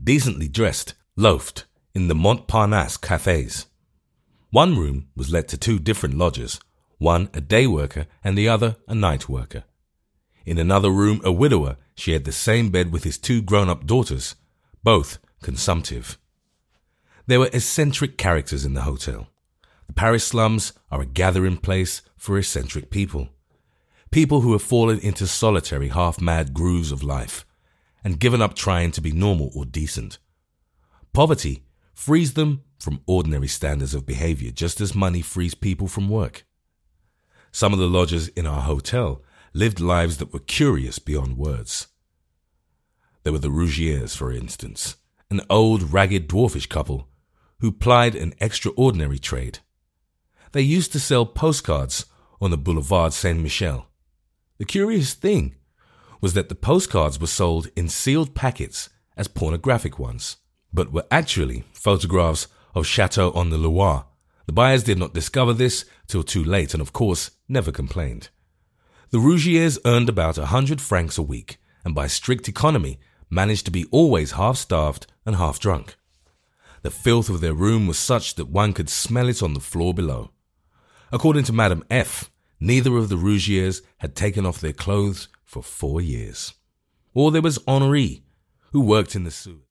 decently dressed, loafed in the Montparnasse cafes. One room was let to two different lodgers, one a day worker and the other a night worker. In another room, a widower shared the same bed with his two grown-up daughters, both consumptive. There were eccentric characters in the hotel. The Paris slums are a gathering place for eccentric people. People who have fallen into solitary, half-mad grooves of life and given up trying to be normal or decent. Poverty frees them from ordinary standards of behavior just as money frees people from work. Some of the lodgers in our hotel lived lives that were curious beyond words. There were the Rougiers, for instance, an old, ragged, dwarfish couple who plied an extraordinary trade. They used to sell postcards on the Boulevard Saint-Michel. The curious thing was that the postcards were sold in sealed packets as pornographic ones, but were actually photographs of Chateau on the Loire. The buyers did not discover this till too late and, of course, never complained. The Rougiers earned about 100 francs a week and by strict economy managed to be always half-starved and half-drunk. The filth of their room was such that one could smell it on the floor below. According to Madame F., neither of the Rougiers had taken off their clothes for 4 years. Or there was Henri, who worked in the sewers.